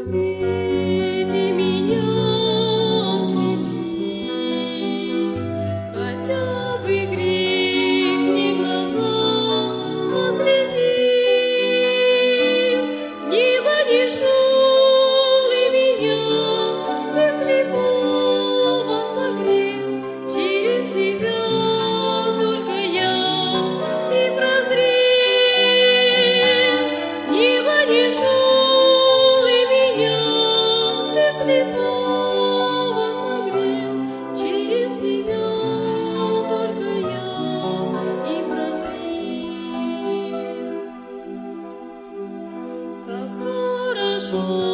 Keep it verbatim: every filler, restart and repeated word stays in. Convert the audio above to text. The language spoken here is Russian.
любви ты меня освети, хотя бы грех не глаза ослепил, с неба не шел и меня ты слепого согрел, через тебя только я и прозрел, с неба не шел и меня ты слепого согрел, через тебя только я и прозрел. Как хорошо